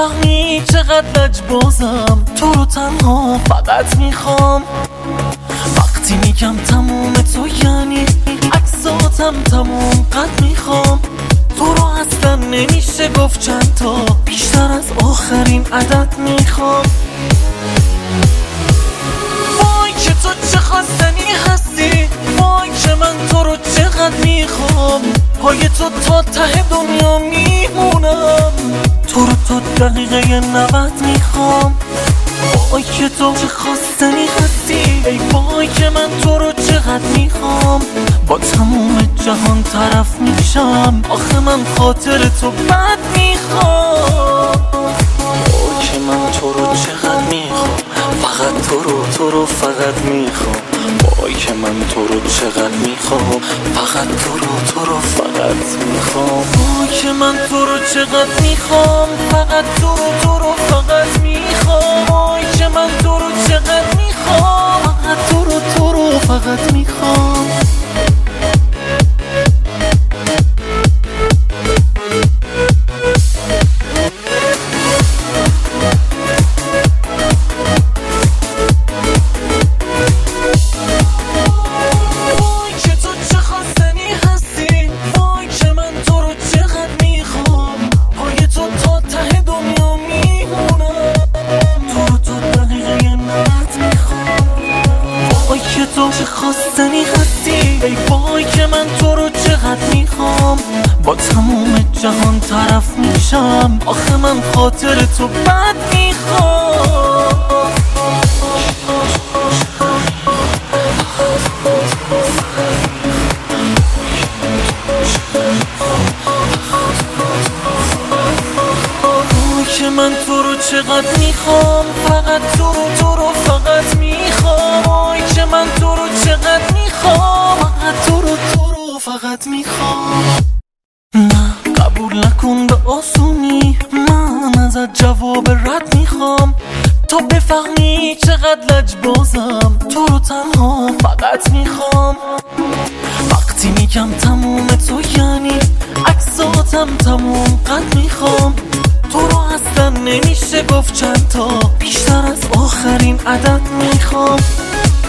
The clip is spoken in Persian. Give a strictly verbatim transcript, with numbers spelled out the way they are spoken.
بفهمی چقدر لجبازم، تو رو تنها فقط میخوام. وقتی میگم تموم تو یعنی عکساتم تموم قد میخوام. تو رو اصلا نمیشه گفت چند تا، بیشتر از آخرین عدد میخوام. وای که تو چه خواستنی هستی، وای که من تو رو چقدر میخوام. پای تو تا ته دنیا میمونم، تو رو تا دقیقه نود میخوام. وای که تو چه خواستنی هستی، ای وای که من تو رو چقدر میخوام. با تموم جهان طرف میشم، آخه من خاطر تو بد میخوام. وای که من تو رو چقدر میخوام، فقط تو رو تو رو فقط میخوام. وای که من تو رو چقدر میخوام، فقط تو رو تو رو فقط میخوام. وای که من تو رو چقدر میخوام، فقط تو رو تو رو فقط میخوام. وای که من تو رو چقدر میخوام، فقط تو رو تو رو فقط میخوام. تو چه خواستنی هستی، ای وای که من تو رو چقدر میخوام. با تموم جهان طرف میشم، آخه من خاطر تو بد میخوام. وای که من تو رو چقدر میخوام، فقط تو رو تو رو فقط میخوام. وای که من تو رو چقدر میخوام، فقط تو رو تو رو فقط میخوام. نه قبول نکن به آسونی، من ازت جواب رد میخوام. تا بفهمی چقدر لجبازم، تو رو تنها فقط میخوام. وقتی میگم تموم تو یعنی عکساتم تموم قد میخوام. تو رو اصلا نمیشه گفت چند تا، بیشتر از آخرین عدد میخوام.